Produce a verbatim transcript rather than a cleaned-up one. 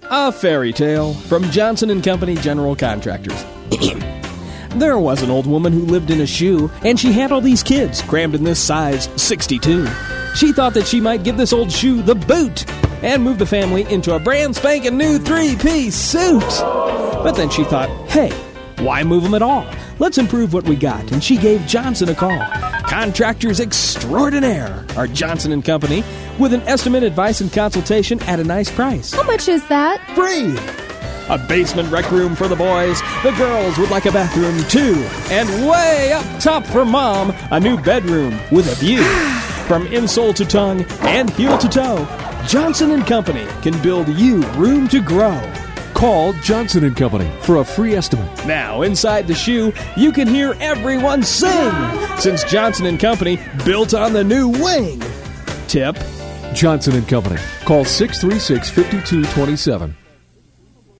A fairy tale from Johnson and Company General Contractors. There was an old woman who lived in a shoe, and she had all these kids crammed in this size sixty-two. She thought that she might give this old shoe the boot and move the family into a brand spanking new three-piece suit. But then she thought, hey, why move them at all? Let's improve what we got. And she gave Johnson a call. Contractors extraordinaire are Johnson and Company, with an estimate, advice, and consultation at a nice price. How much is that? Free! A basement rec room for the boys. The girls would like a bathroom too. And way up top for Mom, a new bedroom with a view. From insole to tongue and heel to toe, Johnson and Company can build you room to grow. Call Johnson and Company for a free estimate. Now, inside the shoe, you can hear everyone sing, since Johnson and Company built on the new wing. Tip: Johnson and Company. Call six three six, five two two seven.